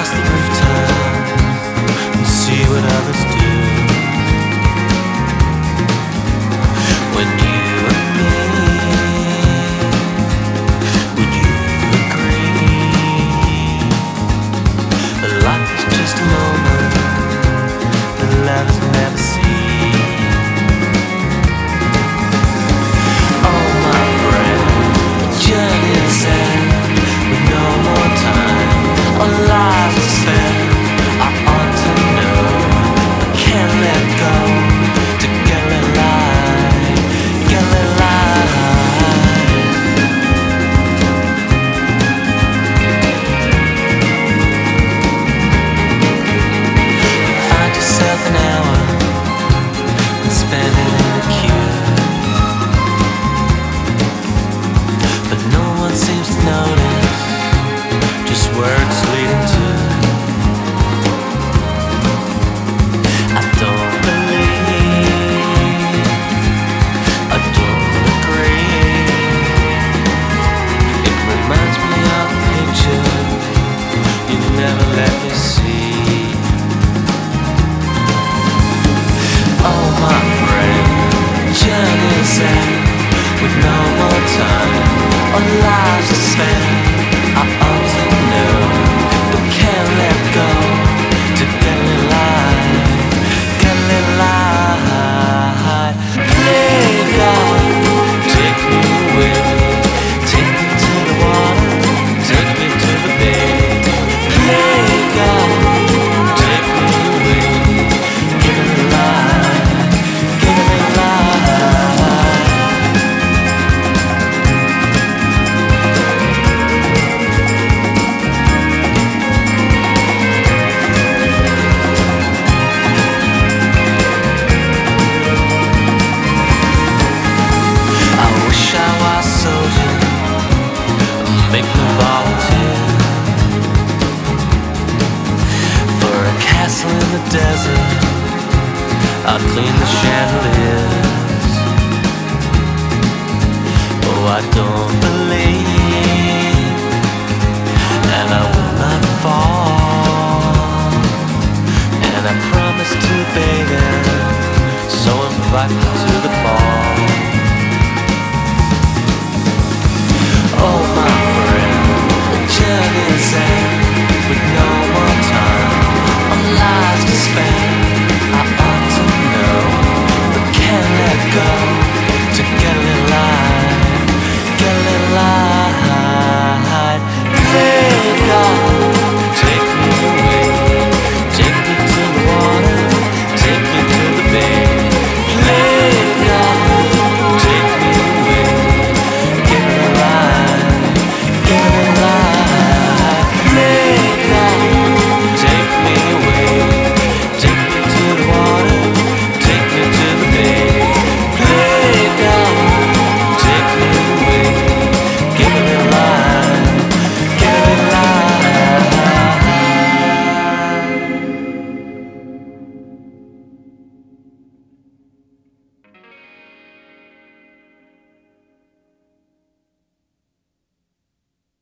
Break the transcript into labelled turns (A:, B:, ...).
A: across the rooftop and see what others do. When you and me, would you agree that life is just a moment that lovers never see? Oh my friend, a journey inside with no more time or lives to spend. I ought to know, but can't let go. To get alive, get alive. Find yourself an hour and spend it in the queue, but no one seems to notice just where it's leading to. I don't believe, I don't agree. It reminds me of a picture you never let me see. Oh my friend, journey inside with no more time or lives to spend. I ought to know, but can't let go. To get alive, get alive. Play God, take me away, take me to the water, take me to the bay. Play God, take me away, get alive, get alive. I wish I was a soldier, make me volunteer for a castle in the desert. I'll clean the chandeliers. Oh, I don't believe